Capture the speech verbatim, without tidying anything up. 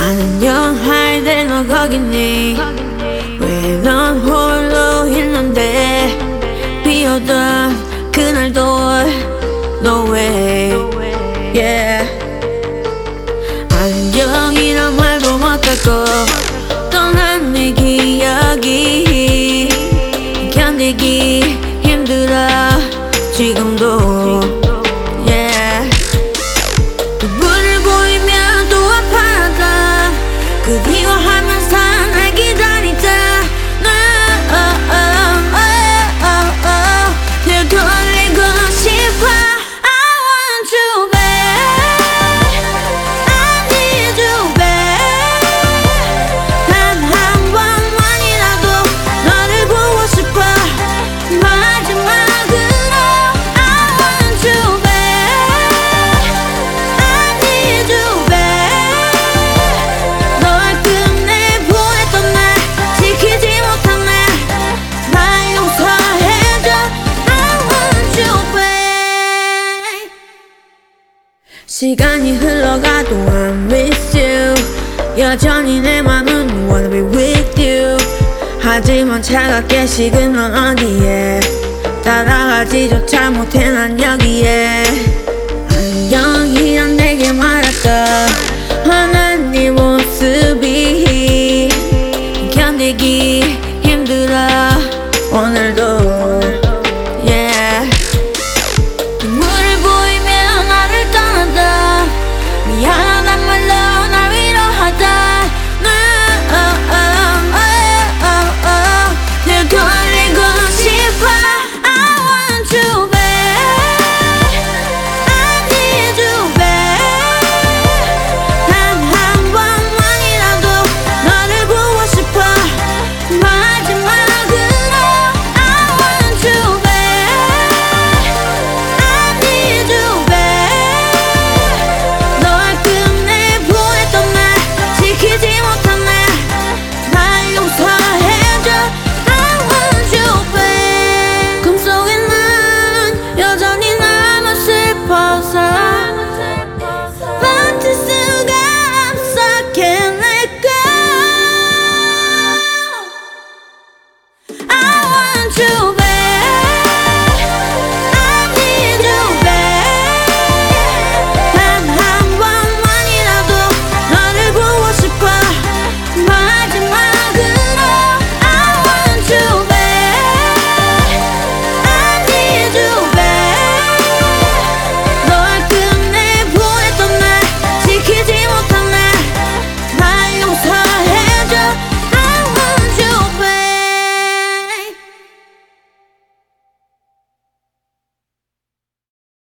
안녕할 때 너 거기니 왜 넌 홀로 있는데 비오던 그날도 No way yeah 안녕이란 말도 못하고 떠난 네 기억이 견디기 힘들어 지금도 yeah 불을 보이면 또 아파하다 그리워하면서 날 기다리자 너 oh, oh, oh, oh. 늘 돌리고 싶어 I want you back I need you back 단 한 번만이라도 너를 보고 싶어 마지막으로 I want you back I need you back 널 끝내 보냈던 날 지키지 못한 날날 용서해줘 I want you back 시간이 흘러가도 I miss you 여전히 내 맘은 wanna be with you 하지만 차갑게 식은 넌 어디에 따라가지조차 못해 난 여기